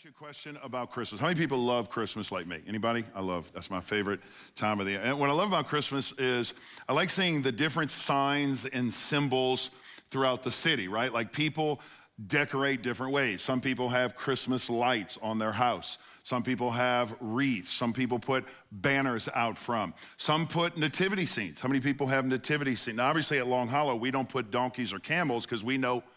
you a question about Christmas. How many people love Christmas like me? Anybody? That's my favorite time of the year. And what I love about Christmas is I like seeing the different signs and symbols throughout the city, right? Like people decorate different ways. Some people have Christmas lights on their house. Some people have wreaths. Some people put banners out front. Some put nativity scenes. How many people have nativity scenes? Now, obviously at Long Hollow, we don't put donkeys or camels because we know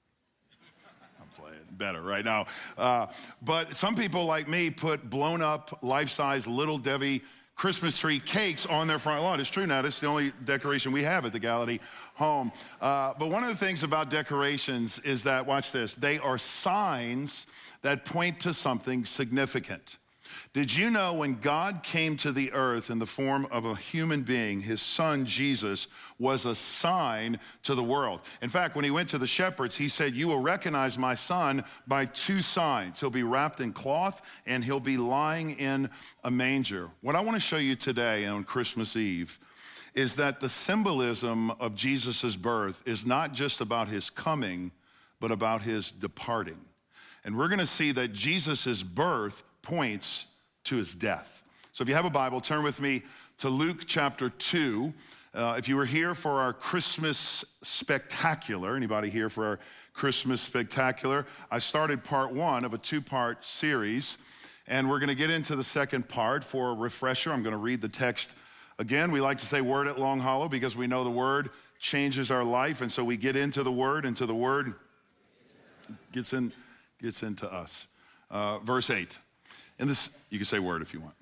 better right now. But some people like me put blown up life-size Little Debbie Christmas tree cakes on their front lawn. It's true now, this is the only decoration we have at the Gallaudet home. But one of the things about decorations is that, watch this, they are signs that point to something significant. Did you know when God came to the earth in the form of a human being, his son Jesus was a sign to the world? In fact, when he went to the shepherds, he said, "You will recognize my son by two signs. He'll be wrapped in cloth and he'll be lying in a manger." What I want to show you today on Christmas Eve is that the symbolism of Jesus' birth is not just about his coming, but about his departing. And we're going to see that Jesus' birth points to his death. So if you have a Bible, turn with me to Luke chapter 2. If you were here for our Christmas spectacular, anybody here for our Christmas spectacular? I started part one of a two-part series, and we're gonna get into the second part. For a refresher, I'm gonna read the text again. We like to say word at Long Hollow because we know the word changes our life, and so we get into the word until the word gets into us. Verse 8. In this, you can say word if you want.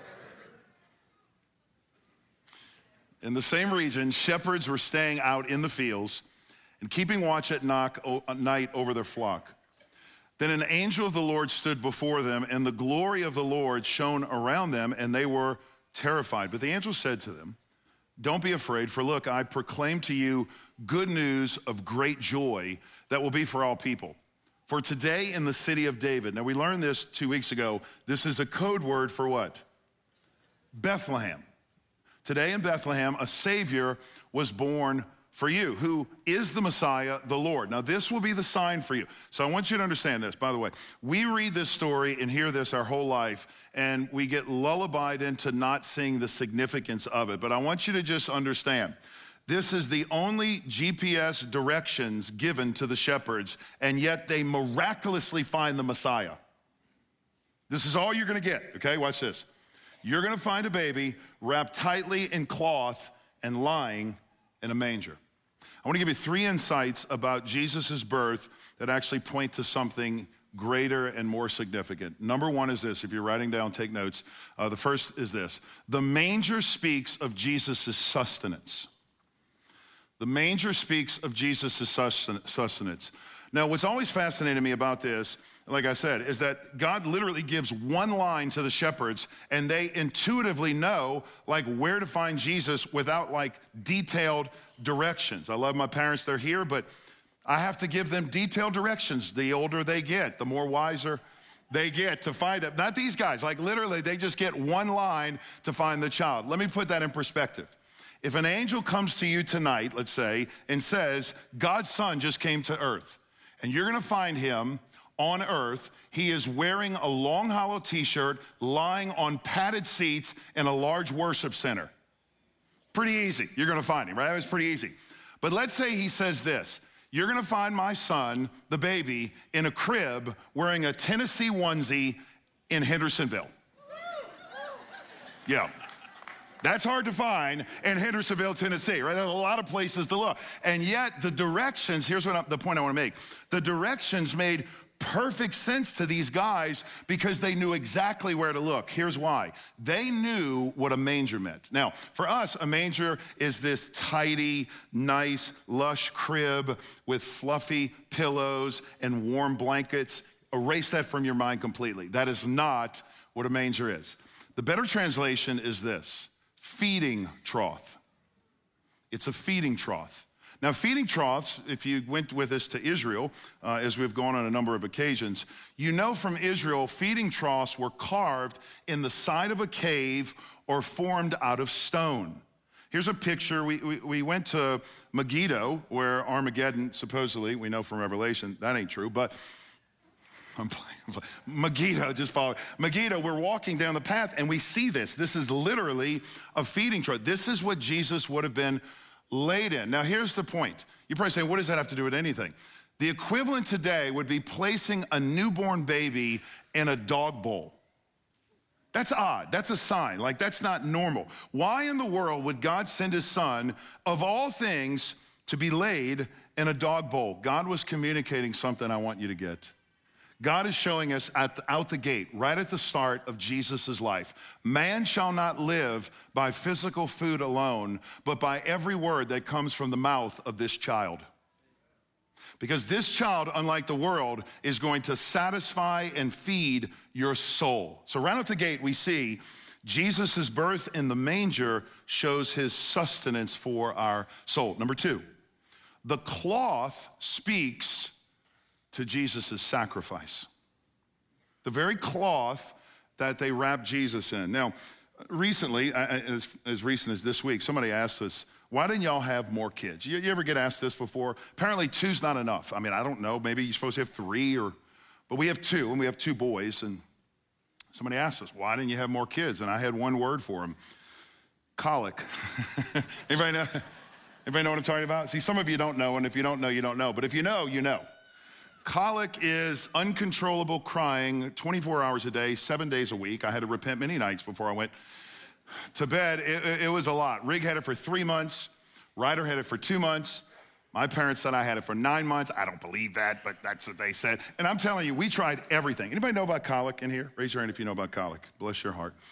In the same region, shepherds were staying out in the fields and keeping watch at night over their flock. Then an angel of the Lord stood before them, and the glory of the Lord shone around them, and they were terrified. But the angel said to them, "Don't be afraid, for look, I proclaim to you good news of great joy that will be for all people. For today in the city of David," now we learned this 2 weeks ago, this is a code word for what? Bethlehem. Today in Bethlehem, a Savior was born for you, who is the Messiah, the Lord. Now this will be the sign for you. So I want you to understand this, by the way. We read this story and hear this our whole life, and we get lullabied into not seeing the significance of it. But I want you to just understand, this is the only GPS directions given to the shepherds, and yet they miraculously find the Messiah. This is all you're gonna get, okay? Watch this. You're gonna find a baby wrapped tightly in cloth and lying in a manger. I wanna give you 3 insights about Jesus' birth that actually point to something greater and more significant. Number 1 is this. If you're writing down, take notes. The first is this. The manger speaks of Jesus' sustenance. The manger speaks of Jesus' sustenance. Now, what's always fascinated me about this, like I said, is that God literally gives one line to the shepherds, and they intuitively know like where to find Jesus without like detailed directions. I love my parents, they're here, but I have to give them detailed directions. The older they get, the more wiser they get to find them. Not these guys, like literally they just get one line to find the child. Let me put that in perspective. If an angel comes to you tonight, let's say, and says, God's son just came to earth, and you're gonna find him on earth, he is wearing a Long Hollow t-shirt, lying on padded seats in a large worship center. Pretty easy, you're gonna find him, right? It's pretty easy. But let's say he says this, you're gonna find my son, the baby, in a crib wearing a Tennessee onesie in Hendersonville. Yeah. That's hard to find in Hendersonville, Tennessee, right? There's a lot of places to look. And yet the directions, here's the point I wanna make. The directions made perfect sense to these guys because they knew exactly where to look. Here's why. They knew what a manger meant. Now, for us, a manger is this tidy, nice, lush crib with fluffy pillows and warm blankets. Erase that from your mind completely. That is not what a manger is. The better translation is this. Feeding trough. It's a feeding trough. Now, feeding troughs, if you went with us to Israel, as we've gone on a number of occasions, you know from Israel, feeding troughs were carved in the side of a cave or formed out of stone. Here's a picture. We went to Megiddo, where Armageddon, supposedly, we know from Revelation, that ain't true, but Megiddo, just follow. Megiddo, we're walking down the path and we see this. This is literally a feeding trough. This is what Jesus would have been laid in. Now, here's the point. You're probably saying, what does that have to do with anything? The equivalent today would be placing a newborn baby in a dog bowl. That's odd. That's a sign. Like, that's not normal. Why in the world would God send his son, of all things, to be laid in a dog bowl? God was communicating something I want you to get. God is showing us out the gate, right at the start of Jesus' life, man shall not live by physical food alone, but by every word that comes from the mouth of this child. Because this child, unlike the world, is going to satisfy and feed your soul. So right at the gate, we see Jesus' birth in the manger shows his sustenance for our soul. Number two, the cloth speaks to Jesus' sacrifice. The very cloth that they wrapped Jesus in. Now, recently, as recent as this week, somebody asked us, why didn't y'all have more kids? You ever get asked this before? Apparently, two's not enough. I mean, I don't know. Maybe you're supposed to have three, but we have two, and we have two boys. And somebody asked us, why didn't you have more kids? And I had one word for them: colic. Anybody know what I'm talking about? See, some of you don't know, and if you don't know, you don't know. But if you know, you know. Colic is uncontrollable crying 24 hours a day, 7 days a week. I had to repent many nights before I went to bed. It was a lot. Rig had it for 3 months. Ryder had it for 2 months. My parents said I had it for 9 months. I don't believe that, but that's what they said. And I'm telling you, we tried everything. Anybody know about colic in here? Raise your hand if you know about colic. Bless your heart.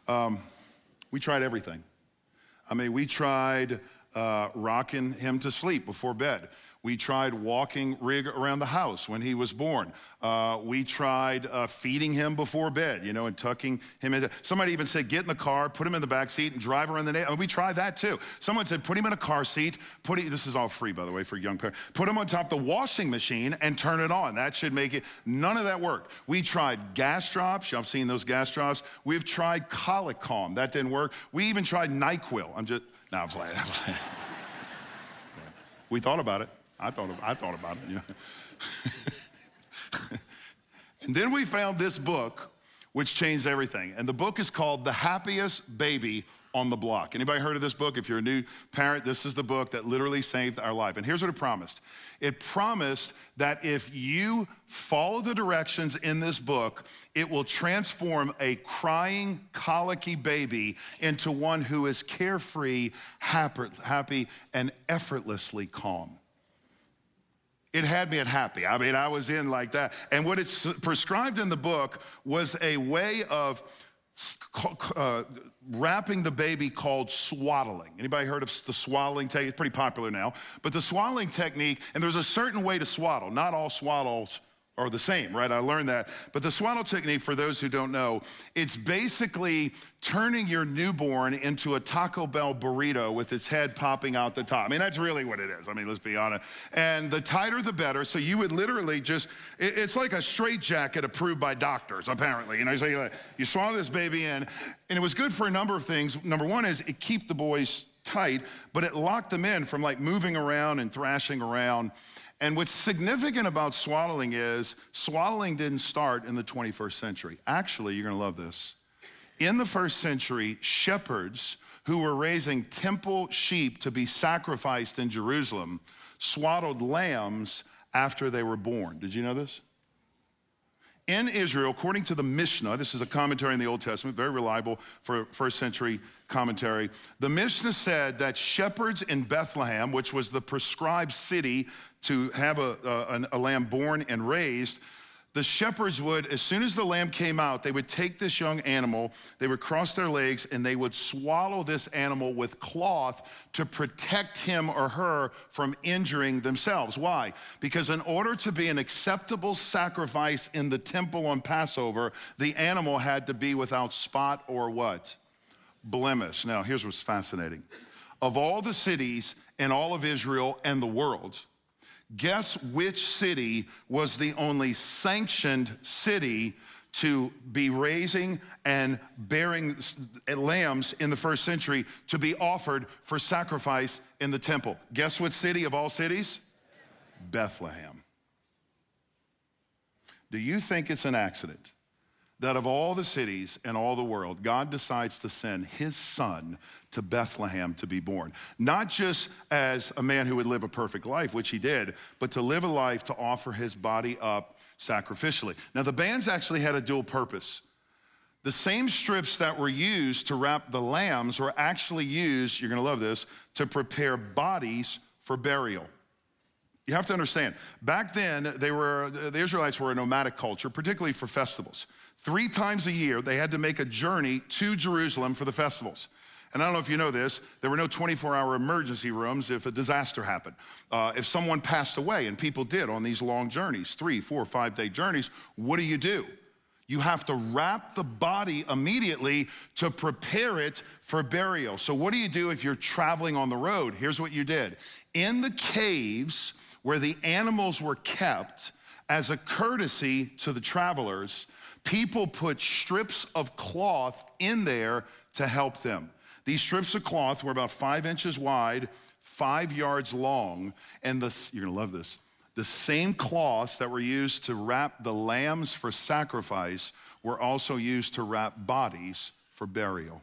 We tried everything. I mean, we tried rocking him to sleep before bed. We tried walking Rig around the house when he was born. We tried feeding him before bed, and tucking him in. Somebody even said, get in the car, put him in the back seat, and drive around the neighborhood. We tried that too. Someone said, put him in a car seat. This is all free, by the way, for young parents. Put him on top of the washing machine and turn it on. That should make it. None of that worked. We tried gas drops. Y'all seen those gas drops? We've tried colic calm. That didn't work. We even tried NyQuil. I'm playing. We thought about it. I thought about it. And then we found this book, which changed everything. And the book is called The Happiest Baby on the Block. Anybody heard of this book? If you're a new parent, this is the book that literally saved our life. And here's what it promised. It promised that if you follow the directions in this book, it will transform a crying, colicky baby into one who is carefree, happy, and effortlessly calm. It had me at happy. I mean, I was in like that. And what it's prescribed in the book was a way of wrapping the baby called swaddling. Anybody heard of the swaddling technique? It's pretty popular now. But the swaddling technique, and there's a certain way to swaddle. Not all swaddles are the same, right? I learned that. But the swaddle technique, for those who don't know, it's basically turning your newborn into a Taco Bell burrito with its head popping out the top. I mean, that's really what it is. I mean, let's be honest. And the tighter, the better. So you would literally it's like a straitjacket approved by doctors, apparently. So you swaddle this baby in, and it was good for a number of things. Number one is it kept the boys tight, but it locked them in from like moving around and thrashing around. And what's significant about swaddling is swaddling didn't start in the 21st century. Actually, you're gonna love this. In the first century, shepherds who were raising temple sheep to be sacrificed in Jerusalem swaddled lambs after they were born. Did you know this? In Israel, according to the Mishnah, this is a commentary in the Old Testament, very reliable for first century commentary. The Mishnah said that shepherds in Bethlehem, which was the prescribed city to have a lamb born and raised, the shepherds would, as soon as the lamb came out, they would take this young animal, they would cross their legs, and they would swallow this animal with cloth to protect him or her from injuring themselves. Why? Because in order to be an acceptable sacrifice in the temple on Passover, the animal had to be without spot or what? Blemish. Now, here's what's fascinating. Of all the cities in all of Israel and the world, guess which city was the only sanctioned city to be raising and bearing lambs in the first century to be offered for sacrifice in the temple? Guess what city of all cities? Bethlehem. Do you think it's an accident that of all the cities in all the world, God decides to send his son to Bethlehem to be born? Not just as a man who would live a perfect life, which he did, but to live a life to offer his body up sacrificially. Now, the bands actually had a dual purpose. The same strips that were used to wrap the lambs were actually used, you're gonna love this, to prepare bodies for burial. You have to understand, back then, the Israelites were a nomadic culture, particularly for festivals. 3 times a year, they had to make a journey to Jerusalem for the festivals. And I don't know if you know this, there were no 24-hour emergency rooms if a disaster happened. If someone passed away, and people did on these long journeys, 3, 4, 5-day journeys, what do? You have to wrap the body immediately to prepare it for burial. So what do you do if you're traveling on the road? Here's what you did. In the caves where the animals were kept, as a courtesy to the travelers, people put strips of cloth in there to help them. These strips of cloth were about 5 inches wide, 5 yards long, and you're gonna love this. The same cloths that were used to wrap the lambs for sacrifice were also used to wrap bodies for burial.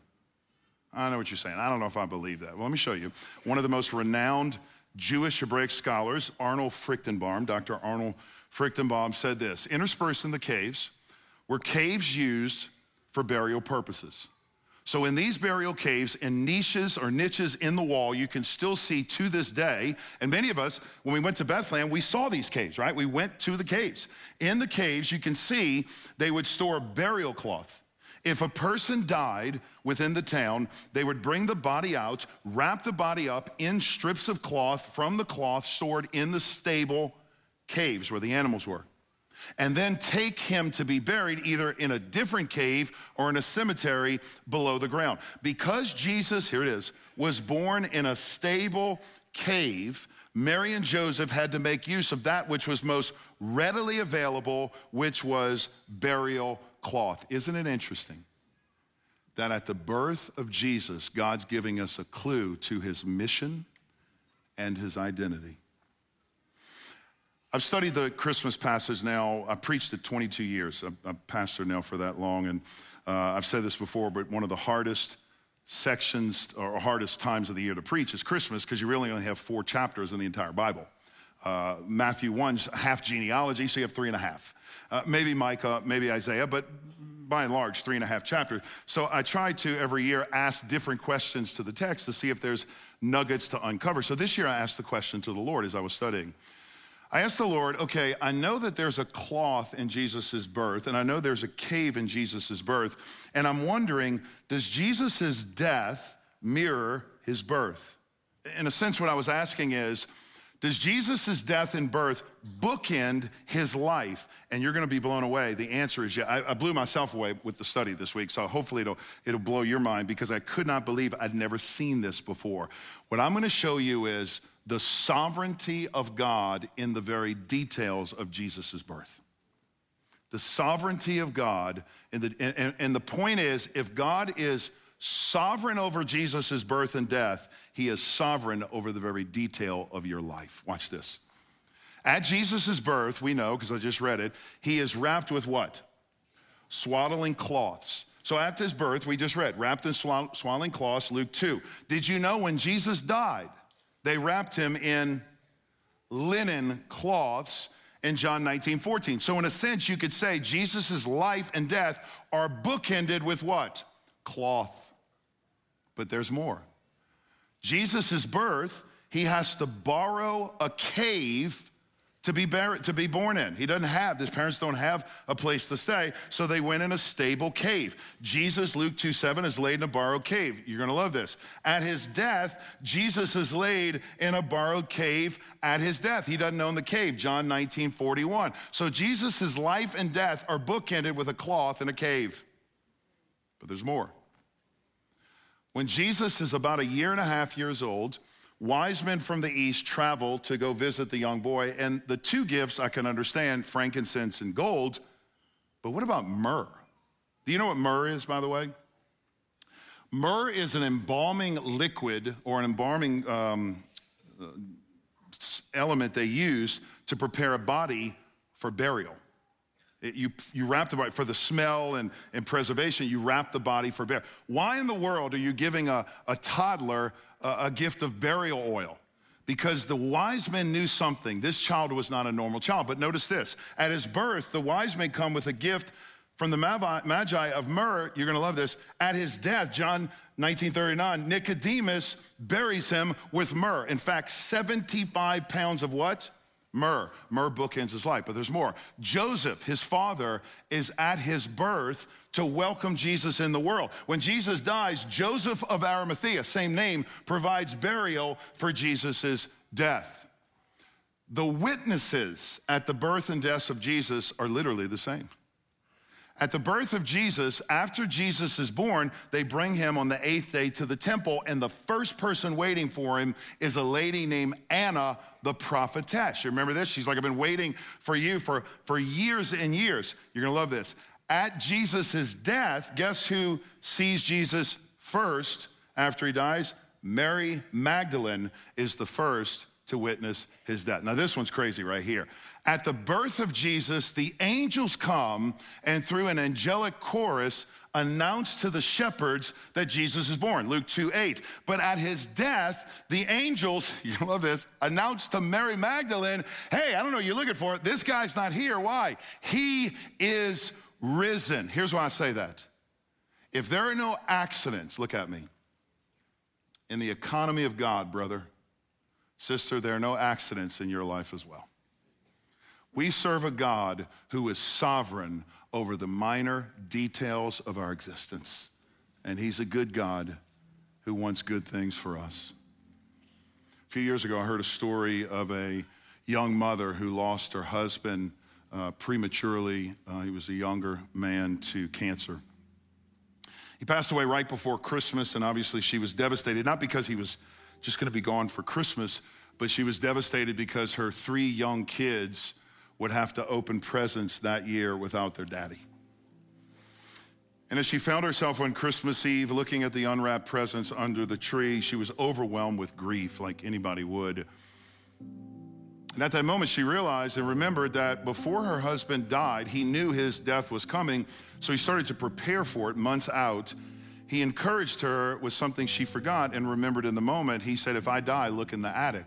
I know what you're saying. I don't know if I believe that. Well, let me show you. One of the most renowned Jewish Hebraic scholars, Arnold Fruchtenbaum, Dr. Arnold Fruchtenbaum said this: interspersed in the caves were caves used for burial purposes. So in these burial caves, in niches or niches in the wall, you can still see to this day, and many of us, when we went to Bethlehem, we saw these caves, right? We went to the caves. In the caves, you can see they would store burial cloth. If a person died within the town, they would bring the body out, wrap the body up in strips of cloth from the cloth stored in the stable caves where the animals were, and then take him to be buried either in a different cave or in a cemetery below the ground. Because Jesus, here it is, was born in a stable cave, Mary and Joseph had to make use of that which was most readily available, which was burial cloth. Isn't it interesting that at the birth of Jesus, God's giving us a clue to his mission and his identity? I've studied the Christmas passage now. I preached it 22 years. I'm a pastor now for that long, and I've said this before, but one of the hardest sections or hardest times of the year to preach is Christmas, because you really only have 4 chapters in the entire Bible. Matthew 1's half genealogy, so you have 3.5. Maybe Micah, maybe Isaiah, but by and large, 3.5 chapters. So I try to every year ask different questions to the text to see if there's nuggets to uncover. So this year I asked the question to the Lord as I was studying. I asked the Lord, okay, I know that there's a cloth in Jesus's birth, and I know there's a cave in Jesus's birth, and I'm wondering, does Jesus's death mirror his birth? In a sense, what I was asking is, does Jesus's death and birth bookend his life? And you're gonna be blown away. The answer is yeah. I blew myself away with the study this week, so hopefully it'll blow your mind, because I could not believe I'd never seen this before. What I'm gonna show you is the sovereignty of God in the very details of Jesus's birth. The sovereignty of God, and the point is, if God is sovereign over Jesus's birth and death, he is sovereign over the very detail of your life. Watch this. At Jesus's birth, we know, because I just read it, he is wrapped with what? Swaddling cloths. So at his birth, we just read, wrapped in swaddling cloths, Luke 2. Did you know when Jesus died, they wrapped him in linen cloths in John 19:14. So in a sense, you could say Jesus' life and death are bookended with what? Cloth. But there's more. Jesus' birth, he has to borrow a cave to be born in. His parents don't have a place to stay, so they went in a stable cave. Jesus, Luke 2:7, is laid in a borrowed cave. You're gonna love this. At his death, Jesus is laid in a borrowed cave at his death. He doesn't own the cave, John 19:41. So Jesus' life and death are bookended with a cloth in a cave. But there's more. When Jesus is about 1.5 years old, wise men from the east travel to go visit the young boy, and the 2 gifts I can understand, frankincense and gold, but what about myrrh? Do you know what myrrh is, by the way? Myrrh is an embalming liquid or an embalming element they use to prepare a body for burial. You wrap the body for the smell and preservation. You wrap the body for burial. Why in the world are you giving a toddler a gift of burial oil? Because the wise men knew something. This child was not a normal child. But notice this. At his birth, the wise men come with a gift from the Magi of myrrh. You're going to love this. At his death, John 19:39, Nicodemus buries him with myrrh. In fact, 75 pounds of what? Myrrh. Myrrh bookends his life, but there's more. Joseph, his father, is at his birth to welcome Jesus in the world. When Jesus dies, Joseph of Arimathea, same name, provides burial for Jesus' death. The witnesses at the birth and death of Jesus are literally the same. At the birth of Jesus, after Jesus is born, they bring him on the 8th day to the temple, and the first person waiting for him is a lady named Anna, the prophetess. You remember this? She's like, I've been waiting for you for years and years. You're gonna love this. At Jesus' death, guess who sees Jesus first after he dies? Mary Magdalene is the first to witness his death. Now this one's crazy right here. At the birth of Jesus, the angels come and through an angelic chorus announce to the shepherds that Jesus is born, Luke 2:8. But at his death, the angels, you love this, announced to Mary Magdalene, hey, I don't know what you're looking for. This guy's not here. Why? He is risen. Here's why I say that. If there are no accidents, look at me, in the economy of God, brother, sister, there are no accidents in your life as well. We serve a God who is sovereign over the minor details of our existence. And he's a good God who wants good things for us. A few years ago, I heard a story of a young mother who lost her husband prematurely. He was a younger man to cancer. He passed away right before Christmas, and obviously she was devastated, not because he was just gonna be gone for Christmas, but she was devastated because her 3 young kids would have to open presents that year without their daddy. And as she found herself on Christmas Eve looking at the unwrapped presents under the tree, she was overwhelmed with grief like anybody would. And at that moment, she realized and remembered that before her husband died, he knew his death was coming, so he started to prepare for it months out. He encouraged her with something she forgot and remembered in the moment. He said, if I die, look in the attic.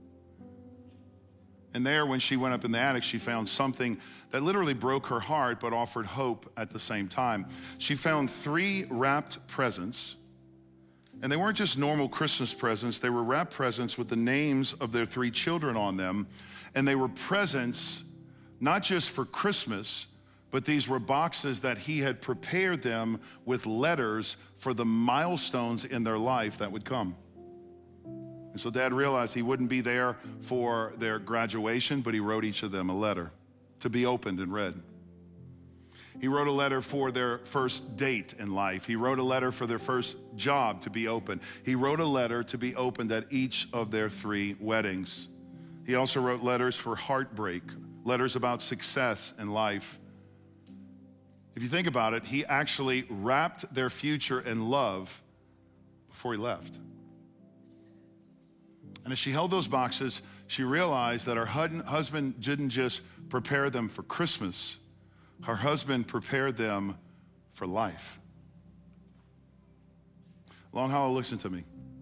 And there, when she went up in the attic, she found something that literally broke her heart, but offered hope at the same time. She found 3 wrapped presents, and they weren't just normal Christmas presents. They were wrapped presents with the names of their 3 children on them, and they were presents not just for Christmas, but these were boxes that he had prepared them with letters for the milestones in their life that would come. And so Dad realized he wouldn't be there for their graduation, but he wrote each of them a letter to be opened and read. He wrote a letter for their first date in life. He wrote a letter for their first job to be opened. He wrote a letter to be opened at each of their 3 weddings. He also wrote letters for heartbreak, letters about success in life. If you think about it, he actually wrapped their future in love before he left. And as she held those boxes, she realized that her husband didn't just prepare them for Christmas. Her husband prepared them for life. Long Hollow, listen to me.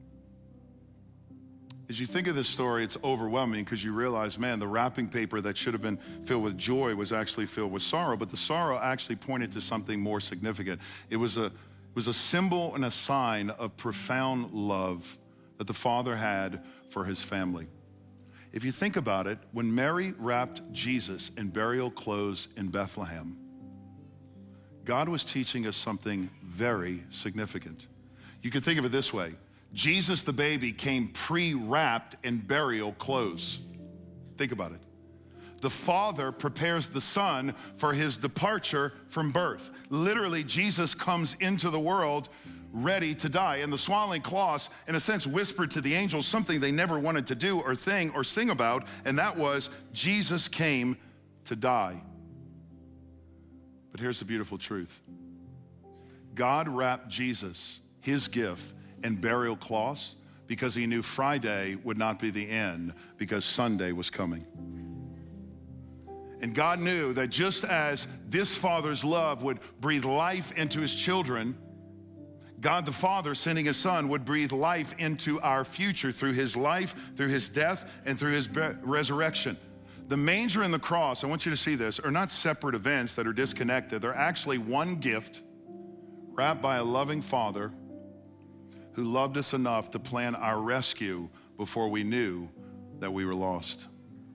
As you think of this story, it's overwhelming because you realize, man, the wrapping paper that should have been filled with joy was actually filled with sorrow, but the sorrow actually pointed to something more significant. It was a symbol and a sign of profound love that the Father had for his family. If you think about it, when Mary wrapped Jesus in burial clothes in Bethlehem, God was teaching us something very significant. You can think of it this way. Jesus, the baby, came pre-wrapped in burial clothes. Think about it. The Father prepares the Son for his departure from birth. Literally, Jesus comes into the world ready to die. And the swaddling cloths, in a sense, whispered to the angels something they never wanted to do or think or sing about, and that was Jesus came to die. But here's the beautiful truth. God wrapped Jesus, his gift, in burial cloths because he knew Friday would not be the end because Sunday was coming. And God knew that just as this father's love would breathe life into his children, God the Father, sending his Son, would breathe life into our future through his life, through his death, and through his resurrection. The manger and the cross, I want you to see this, are not separate events that are disconnected. They're actually one gift wrapped by a loving Father who loved us enough to plan our rescue before we knew that we were lost.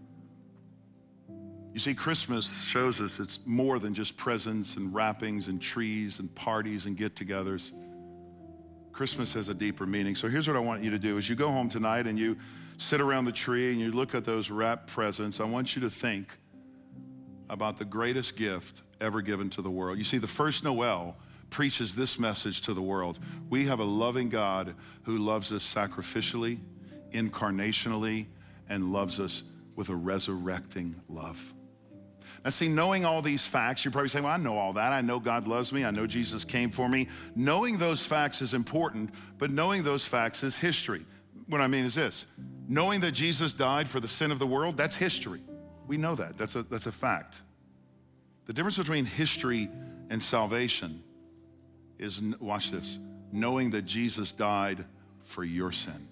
You see, Christmas shows us it's more than just presents and wrappings and trees and parties and get-togethers. Christmas has a deeper meaning. So here's what I want you to do. As you go home tonight and you sit around the tree and you look at those wrapped presents, I want you to think about the greatest gift ever given to the world. You see, the first Noel preaches this message to the world. We have a loving God who loves us sacrificially, incarnationally, and loves us with a resurrecting love. Now see, knowing all these facts, you're probably saying, well, I know all that. I know God loves me. I know Jesus came for me. Knowing those facts is important, but knowing those facts is history. What I mean is this: knowing that Jesus died for the sin of the world, that's history. We know that. That's a fact. The difference between history and salvation is, watch this, knowing that Jesus died for your sin.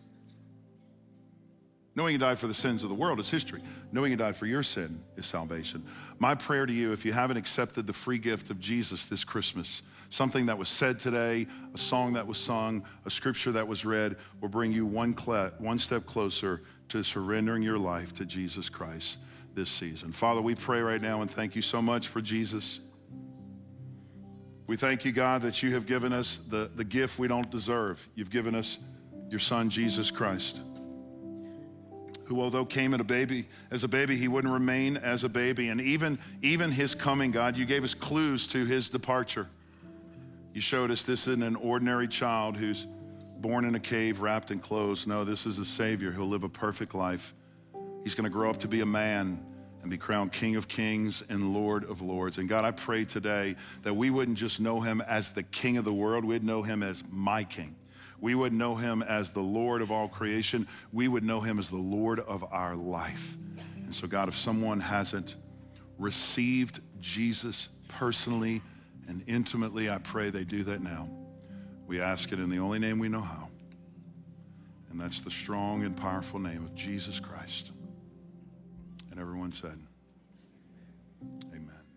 Knowing he died for the sins of the world is history. Knowing he died for your sin is salvation. My prayer to you, if you haven't accepted the free gift of Jesus this Christmas, something that was said today, a song that was sung, a scripture that was read, will bring you one step closer to surrendering your life to Jesus Christ this season. Father, we pray right now and thank you so much for Jesus. We thank you, God, that you have given us the gift we don't deserve. You've given us your Son, Jesus Christ, who, although came as a baby, he wouldn't remain as a baby. And even his coming, God, you gave us clues to his departure. You showed us this isn't an ordinary child who's born in a cave, wrapped in clothes. No, this is a Savior who'll live a perfect life. He's gonna grow up to be a man and be crowned King of Kings and Lord of Lords. And God, I pray today that we wouldn't just know him as the King of the world, we'd know him as my King. We would know him as the Lord of all creation. We would know him as the Lord of our life. And so God, if someone hasn't received Jesus personally and intimately, I pray they do that now. We ask it in the only name we know how. And that's the strong and powerful name of Jesus Christ. And everyone said, amen.